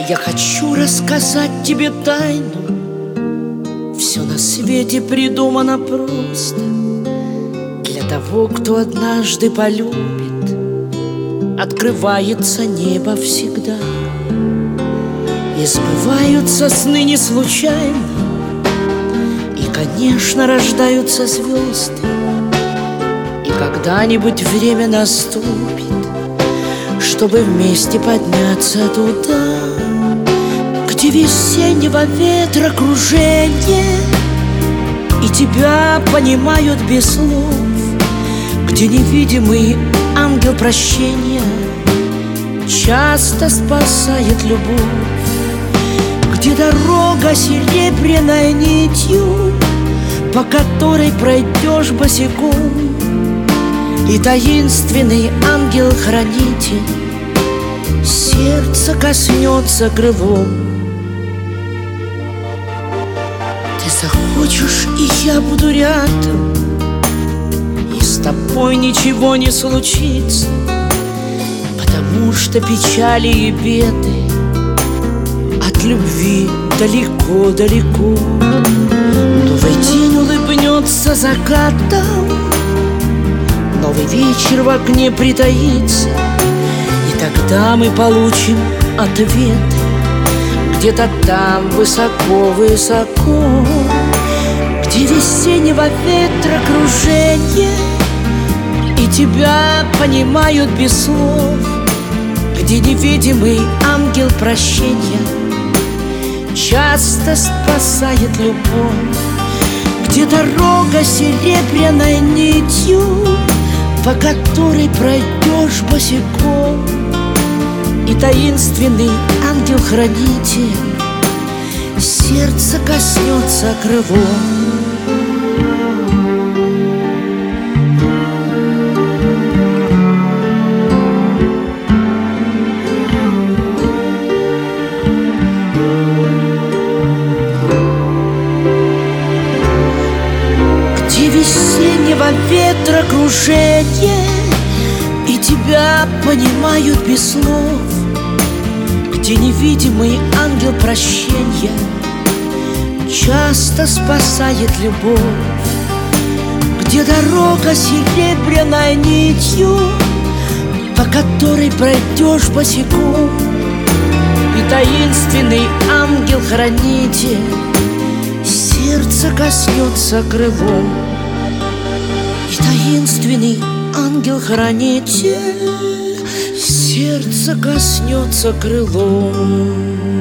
Я хочу рассказать тебе тайну. Все на свете придумано просто для того, кто однажды полюбит. Открывается небо всегда, и сбываются сны не случайно, и, конечно, рождаются звезды. И когда-нибудь время наступит, чтобы вместе подняться туда, где весеннего ветра кружение, и тебя понимают без слов, где невидимый ангел прощения часто спасает любовь, где дорога серебряной нитью, по которой пройдешь босиком, и таинственный ангел-хранитель сердце коснется крылом. Ты захочешь, и я буду рядом, и с тобой ничего не случится, потому что печали и беды от любви далеко-далеко. Новый день улыбнется закатом, новый вечер в окне притаится, и тогда мы получим ответы где-то там высоко-высоко, где весеннего ветра кружение, и тебя понимают без слов, где невидимый ангел прощения часто спасает любовь, где дорога серебряной нитью, по которой пройдешь босиком, и таинственный ангел-хранитель сердце коснется крылом. Где весеннего ветра кружение, и тебя понимают без слов, где невидимый ангел прощения часто спасает любовь, где дорога серебряной нитью, по которой пройдешь босиком, и таинственный ангел-хранитель сердце коснется крылом, и таинственный ангел-хранитель сердце коснется крылом.